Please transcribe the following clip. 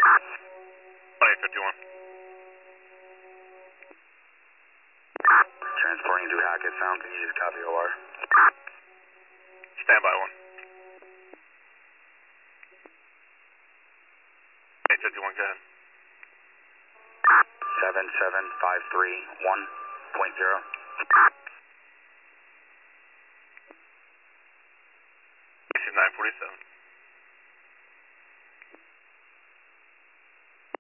2851. Transporting to Hackett Sound, can you just copy OR? Stand by 1. 851, go ahead. 77531.0. 947.